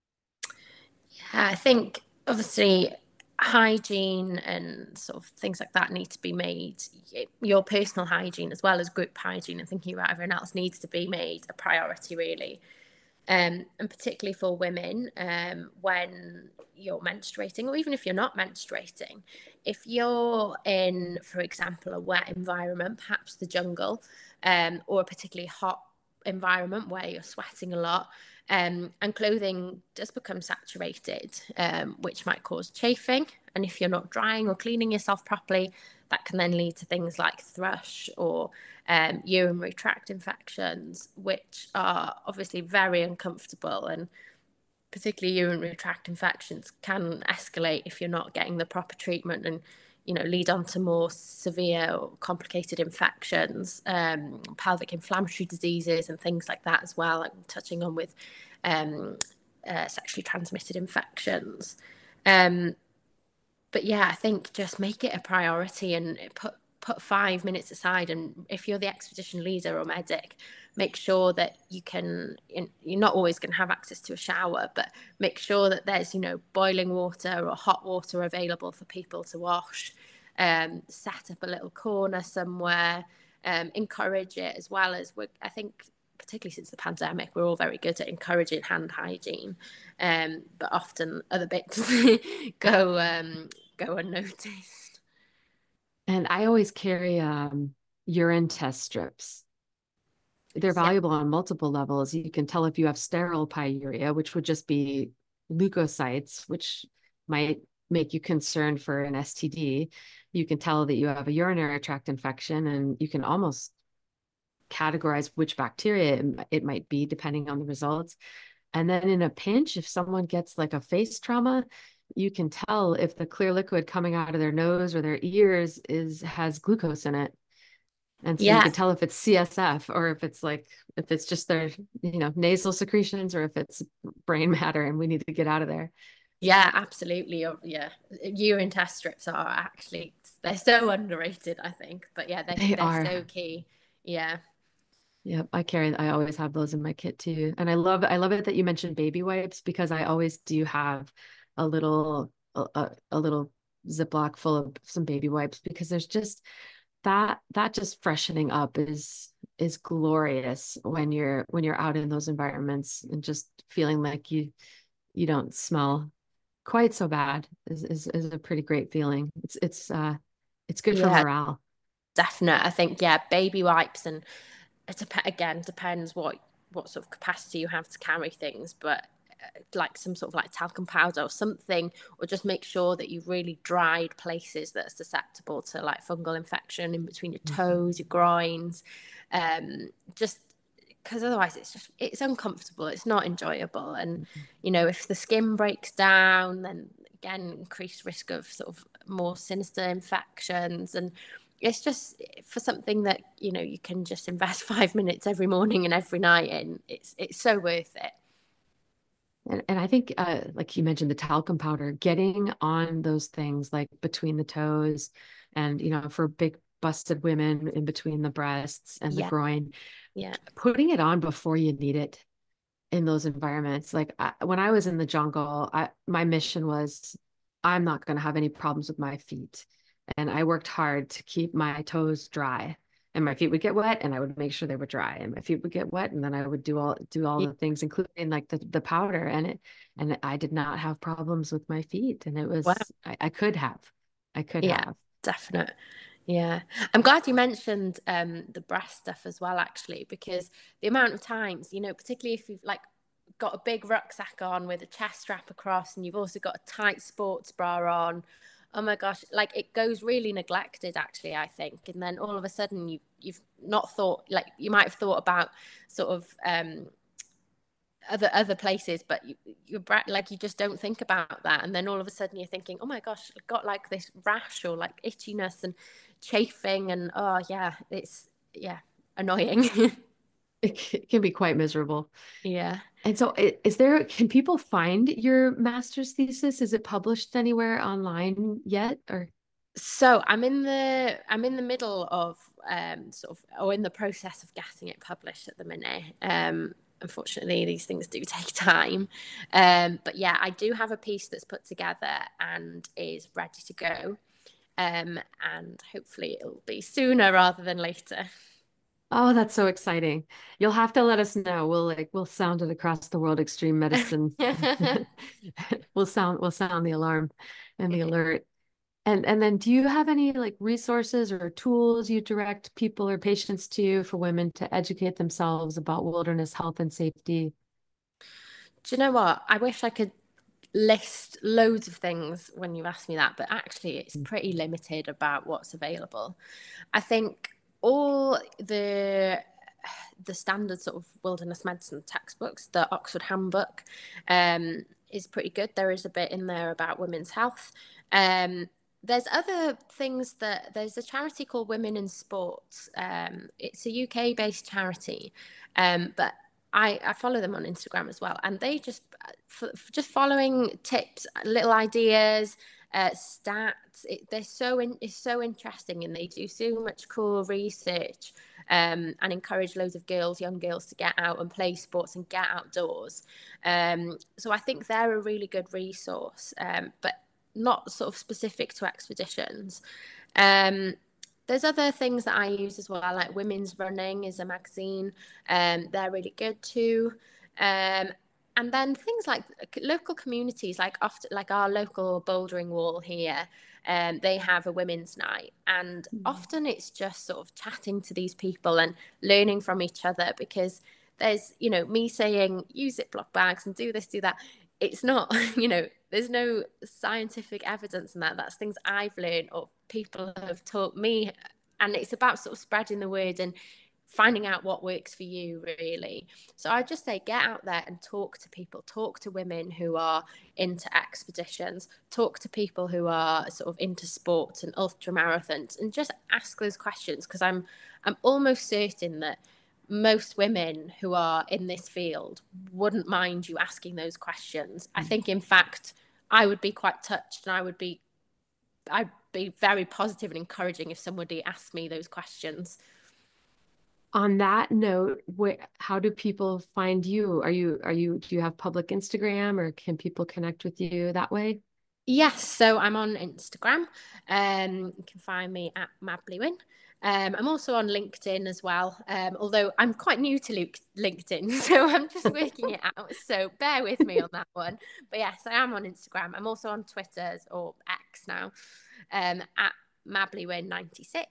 Yeah, I think obviously hygiene and sort of things like that need to be made. Your personal hygiene as well as group hygiene and thinking about everyone else needs to be made a priority, really. And particularly for women, when you're menstruating, or even if you're not menstruating, if you're in, for example, a wet environment, perhaps the jungle, or a particularly hot environment where you're sweating a lot, and clothing does become saturated, which might cause chafing. And if you're not drying or cleaning yourself properly, that can then lead to things like thrush or urinary tract infections, which are obviously very uncomfortable. And particularly urinary tract infections can escalate if you're not getting the proper treatment and lead on to more severe or complicated infections, pelvic inflammatory diseases and things like that as well. I'm touching on with sexually transmitted infections. But yeah, I think just make it a priority and put 5 minutes aside, and if you're the expedition leader or medic, make sure that you're not always going to have access to a shower, but make sure that there's, boiling water or hot water available for people to wash. Set up a little corner somewhere, encourage it, as well as I think particularly since the pandemic, we're all very good at encouraging hand hygiene, but often other bits go unnoticed. And I always carry urine test strips. They're valuable on multiple levels. You can tell if you have sterile pyuria, which would just be leukocytes, which might make you concerned for an STD. You can tell that you have a urinary tract infection, and you can almost categorize which bacteria it might be depending on the results. And then in a pinch, if someone gets like a face trauma, you can tell if the clear liquid coming out of their nose or their ears has glucose in it. And so you can tell if it's CSF, or if it's just their, nasal secretions, or if it's brain matter and we need to get out of there. Yeah, absolutely. Yeah. Urine test strips they're so underrated, I think. But yeah, they're so key. Yeah. Yep, I always have those in my kit too. And I love it that you mentioned baby wipes, because I always do have a little Ziploc full of some baby wipes, because there's just that just freshening up is glorious when you're out in those environments, and just feeling like you don't smell quite so bad is a pretty great feeling. It's good for morale. Definitely. I think, baby wipes, and it depends what sort of capacity you have to carry things, but like some sort of like talcum powder or something, or just make sure that you've really dried places that are susceptible to like fungal infection in between your toes, your groins, just because otherwise it's uncomfortable, it's not enjoyable. And if the skin breaks down, then again, increased risk of sort of more sinister infections. And it's just for something that you can just invest 5 minutes every morning and every night in. It's so worth it. And I think, like you mentioned, the talcum powder, getting on those things like between the toes, and for big busted women, in between the breasts and the groin, putting it on before you need it in those environments. Like when I was in the jungle, my mission was, I'm not going to have any problems with my feet, and I worked hard to keep my toes dry. And my feet would get wet, and I would make sure they were dry, and my feet would get wet, and then I would do all the things, including like the powder, and I did not have problems with my feet. And it was, wow. I could have. Definitely. Yeah. I'm glad you mentioned the breast stuff as well, actually, because the amount of times, particularly if you've like got a big rucksack on with a chest strap across, and you've also got a tight sports bra on, oh my gosh, like it goes really neglected, actually, I think. And then all of a sudden you've not thought, like you might have thought about sort of other places, but you're like, you just don't think about that. And then all of a sudden you're thinking, oh my gosh, I've got like this rash or like itchiness and chafing, and it's annoying. It can be quite miserable. Yeah. And so can people find your master's thesis? Is it published anywhere online yet? Or so I'm in the middle of in the process of getting it published at the minute. Unfortunately, these things do take time. But yeah, I do have a piece that's put together and is ready to go. And hopefully it'll be sooner rather than later. Oh, that's so exciting. You'll have to let us know. We'll sound it across the world, Extreme Medicine. We'll sound the alarm and the alert. And then do you have any like resources or tools you direct people or patients to for women to educate themselves about wilderness health and safety? Do you know what? I wish I could list loads of things when you ask me that, but actually it's pretty limited about what's available. I think all the standard sort of wilderness medicine textbooks, the Oxford Handbook, is pretty good. There is a bit in there about women's health. There's other things there's a charity called Women in Sports. It's a UK based charity, but I follow them on Instagram as well, and they just following tips, little ideas, stats. It's so interesting, and they do so much cool research, and encourage loads of young girls to get out and play sports and get outdoors. So I think they're a really good resource, but not sort of specific to expeditions. There's other things that I use as well, like Women's Running is a magazine. They're really good too. And then things like local communities, like often, like our local bouldering wall here, they have a women's night, and often it's just sort of chatting to these people and learning from each other, because there's, me saying use Ziploc bags and do this, do that. It's not, there's no scientific evidence in that. That's things I've learned or people have taught me. And it's about sort of spreading the word and finding out what works for you, really. So I just say get out there and talk to people, talk to women who are into expeditions, talk to people who are sort of into sports and ultra marathons, and just ask those questions, because I'm almost certain that most women who are in this field wouldn't mind you asking those questions. I think, in fact, I would be quite touched, and I'd be very positive and encouraging if somebody asked me those questions. On that note, how do people find you? Do you have public Instagram, or can people connect with you that way? Yes, so I'm on Instagram. You can find me at Mablywin. I'm also on LinkedIn as well, although I'm quite new to LinkedIn, so I'm just working it out. So bear with me on that one. But yes, I am on Instagram. I'm also on Twitter, or X now, at Mablywin96.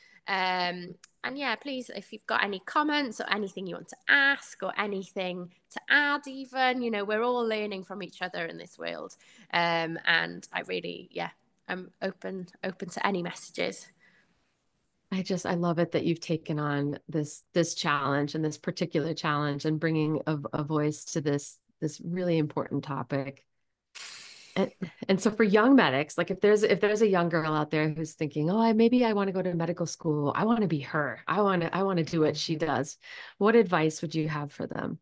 And yeah, please, if you've got any comments or anything you want to ask or anything to add, even, we're all learning from each other in this world. And I really, I'm open to any messages. I love it that you've taken on this challenge, and this particular challenge, and bringing a voice to this really important topic. And so for young medics, like if there's a young girl out there who's thinking, oh, maybe I want to go to medical school, I want to be her, I want to do what she does, what advice would you have for them?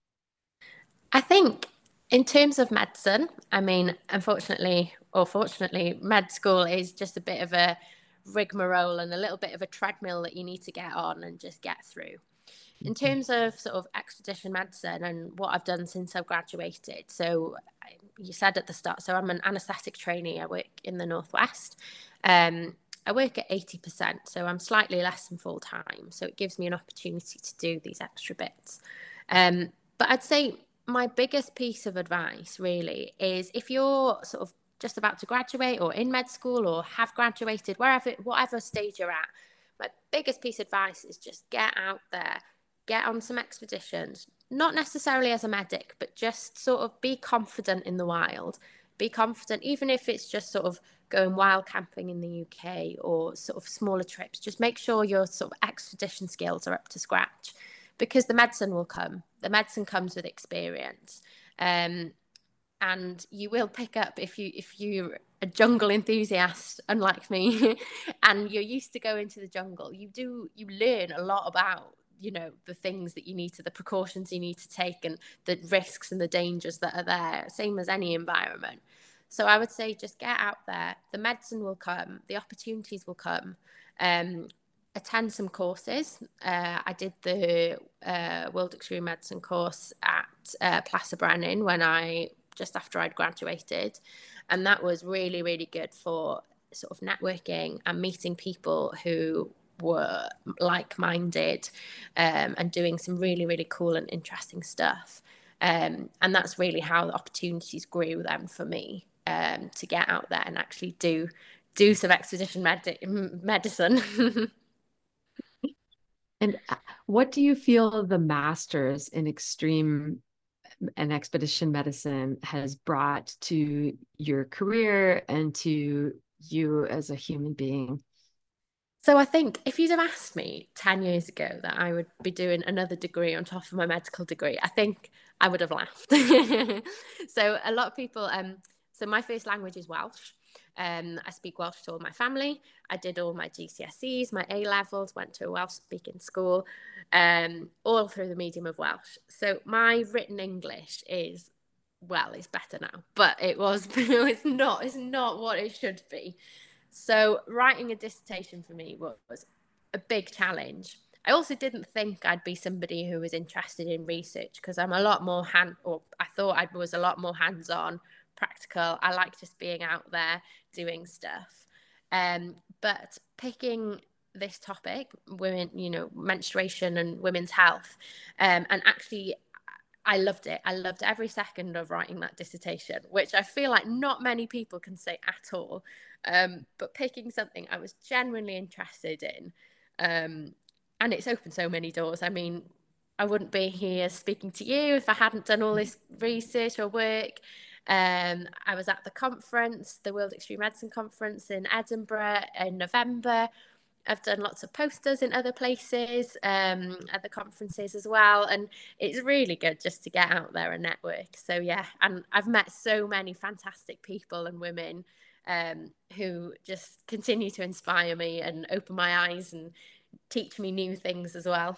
I think in terms of medicine, I mean, unfortunately or fortunately, med school is just a bit of a rigmarole and a little bit of a treadmill that you need to get on and just get through. In terms of sort of expedition medicine and what I've done since I've graduated, so you said at the start, so I'm an anaesthetic trainee. I work in the Northwest. I work at 80%, so I'm slightly less than full time. So it gives me an opportunity to do these extra bits. But I'd say my biggest piece of advice really is, if you're sort of just about to graduate or in med school or have graduated, whatever stage you're at, my biggest piece of advice is just get out there, get on some expeditions, not necessarily as a medic, but just sort of be confident in the wild. Be confident, even if it's just sort of going wild camping in the UK or sort of smaller trips. Just make sure your sort of expedition skills are up to scratch, because the medicine will come. The medicine comes with experience. And you will pick up, if you're a jungle enthusiast, unlike me, and you're used to going to the jungle, you learn a lot about, the things that you need to, the precautions you need to take, and the risks and the dangers that are there, same as any environment. So I would say just get out there. The medicine will come, the opportunities will come. Attend some courses. I did the World Extreme Medicine course at Plaza Brennan just after I'd graduated, and that was really, really good for sort of networking and meeting people who were like-minded, and doing some really, really cool and interesting stuff. And that's really how the opportunities grew then for me, to get out there and actually do some expedition medicine. And what do you feel the masters in extreme and expedition medicine has brought to your career and to you as a human being? So I think if you'd have asked me 10 years ago that I would be doing another degree on top of my medical degree, I think I would have laughed. So a lot of people, so my first language is Welsh. I speak Welsh to all my family. I did all my GCSEs, my A levels, went to a Welsh speaking school, all through the medium of Welsh. So my written English is well, it's better now, but it's not what it should be. So writing a dissertation for me was a big challenge. I also didn't think I'd be somebody who was interested in research, because I'm a lot more I thought I was a lot more hands-on, practical. I like just being out there doing stuff. But picking this topic, women, menstruation and women's health, and actually I loved it. I loved every second of writing that dissertation, which I feel like not many people can say at all. But picking something I was genuinely interested in, and it's opened so many doors. I mean, I wouldn't be here speaking to you if I hadn't done all this research or work. I was at the conference, the World Extreme Medicine Conference in Edinburgh in November. I've done lots of posters in other places, at the conferences as well. And it's really good just to get out there and network. So, yeah, and I've met so many fantastic people and women who just continue to inspire me and open my eyes and teach me new things as well.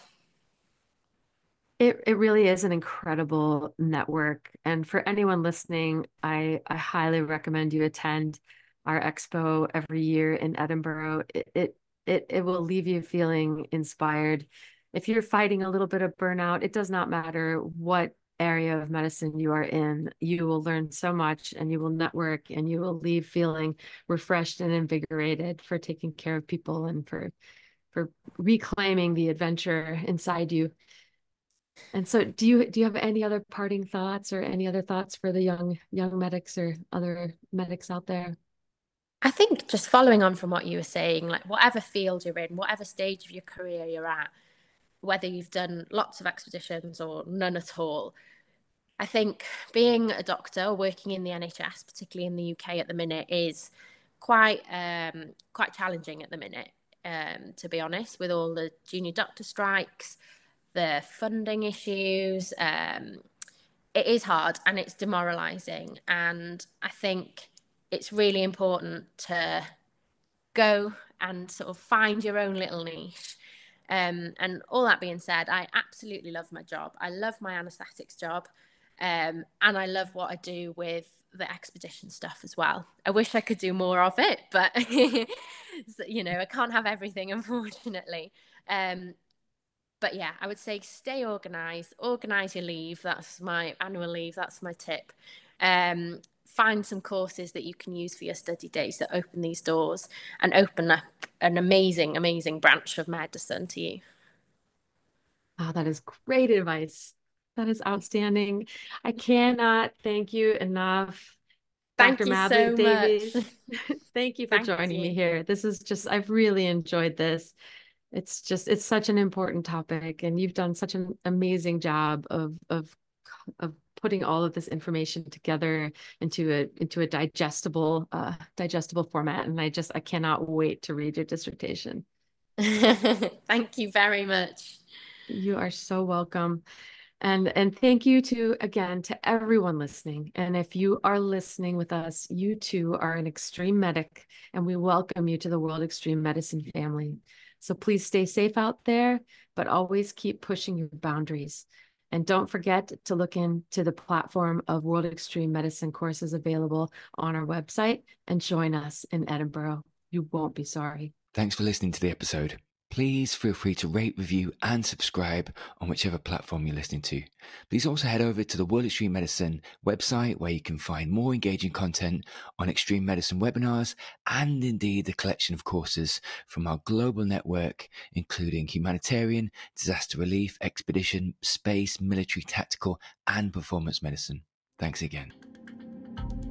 It really is an incredible network. And for anyone listening, I highly recommend you attend our expo every year in Edinburgh. It will leave you feeling inspired. If you're fighting a little bit of burnout, it does not matter what area of medicine you are in. You will learn so much, and you will network, and you will leave feeling refreshed and invigorated for taking care of people and for reclaiming the adventure inside you. And so do you have any other parting thoughts, or any other thoughts for the young medics or other medics out there? I think just following on from what you were saying, like whatever field you're in, whatever stage of your career you're at, whether you've done lots of expeditions or none at all, I think being a doctor or working in the NHS, particularly in the UK at the minute, is quite challenging at the minute. To be honest, with all the junior doctor strikes, the funding issues, it is hard and it's demoralising. And I think it's really important to go and sort of find your own little niche. And all that being said, I absolutely love my job. I love my anaesthetics job. And I love what I do with the expedition stuff as well. I wish I could do more of it, but I can't have everything, unfortunately. But yeah, I would say stay organize your leave. That's my annual leave. That's my tip. Find some courses that you can use for your study days that open these doors and open up an amazing, amazing branch of medicine to you. Oh, that is great advice. That is outstanding. I cannot thank you enough, Dr. Thank you Madeleine so much. Davies. Thank you for Thank joining me you. here. I've really enjoyed this. It's such an important topic, and you've done such an amazing job of putting all of this information together into a digestible format. And I cannot wait to read your dissertation. Thank you very much. You are so welcome. And thank you to everyone listening. And if you are listening with us, you too are an extreme medic, and we welcome you to the World Extreme Medicine family. So please stay safe out there, but always keep pushing your boundaries. And don't forget to look into the platform of World Extreme Medicine courses available on our website and join us in Edinburgh. You won't be sorry. Thanks for listening to the episode. Please feel free to rate, review, and subscribe on whichever platform you're listening to. Please also head over to the World Extreme Medicine website, where you can find more engaging content on extreme medicine webinars and indeed the collection of courses from our global network, including humanitarian, disaster relief, expedition, space, military, tactical, and performance medicine. Thanks again.